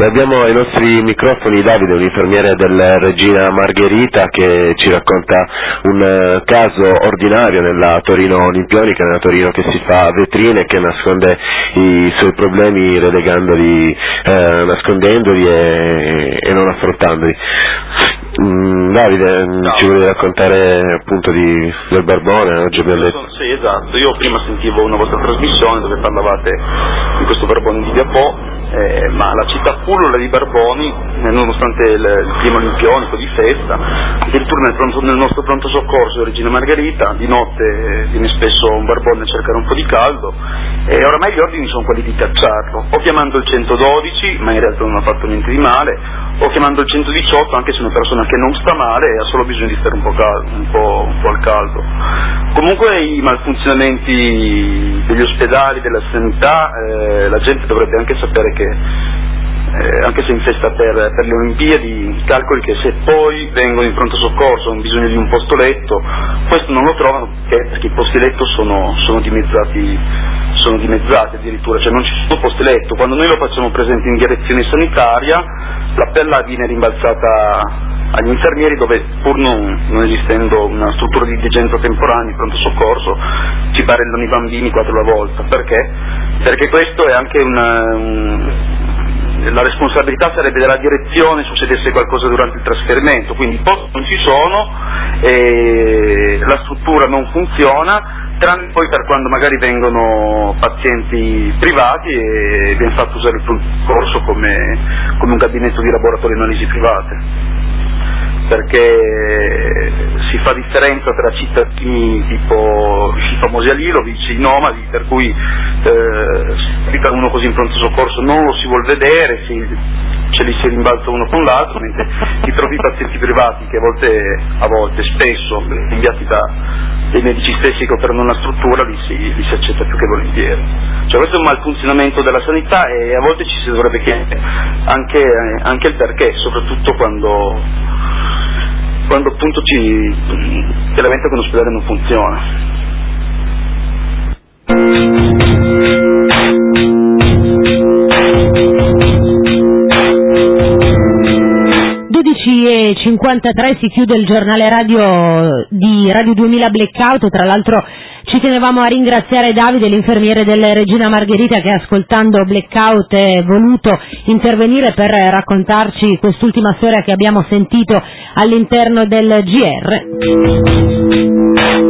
E abbiamo ai nostri microfoni Davide, un infermiere del Regina Margherita, che ci racconta un caso ordinario nella Torino Olimpionica, nella Torino che si fa vetrine, che nasconde i suoi problemi relegandoli, nascondendoli e non affrontandoli. Davide, no, ci volevi raccontare appunto del Barbone? Oggi abbiamo detto. Sì, esatto, io prima sentivo una vostra trasmissione dove parlavate di questo Barbone di Viapò, ma la città pullula di Barboni, nonostante il clima olimpionico di festa, addirittura nel nostro pronto soccorso Regina Margherita di notte viene spesso un barbone a cercare un po' di caldo, e oramai gli ordini sono quelli di cacciarlo, o chiamando il 112, ma in realtà non ha fatto niente di male, o chiamando il 118 anche se è una persona che non sta male e ha solo bisogno di stare un po' al caldo. Comunque i malfunzionamenti degli ospedali, della sanità, la gente dovrebbe anche sapere che anche se in festa per le Olimpiadi, calcoli che se poi vengono in pronto soccorso hanno bisogno di un posto letto, questo non lo trovano perché i posti letto sono dimezzati addirittura, cioè non ci sono posti letto. Quando noi lo facciamo presente in direzione sanitaria, l'appella viene rimbalzata agli infermieri, dove pur non esistendo una struttura di degenza temporanea di pronto soccorso ci barellano i bambini 4 alla volta. Perché questo è anche la responsabilità sarebbe della direzione, succedesse qualcosa durante il trasferimento, quindi i posti non ci sono, la struttura non funziona, tranne poi per quando magari vengono pazienti privati e viene fatto usare il pronto soccorso come un gabinetto di laboratorio di analisi private, perché si fa differenza tra cittadini tipo i famosi Alilovic, i nomadi, per cui per uno così in pronto soccorso non lo si vuol vedere, ce li si rimbalza uno con l'altro, mentre ti trovi pazienti privati che a volte, spesso, inviati dai medici stessi che operano una struttura, li si accetta più che volentieri. Cioè questo è un malfunzionamento della sanità, e a volte ci si dovrebbe chiedere anche il perché, soprattutto quando appunto si lamenta che un ospedale non funziona. 12:53 si chiude il giornale radio di Radio 2000 Blackout. Tra l'altro ci tenevamo a ringraziare Davide, l'infermiere del Regina Margherita, che ascoltando Blackout è voluto intervenire per raccontarci quest'ultima storia che abbiamo sentito all'interno del GR.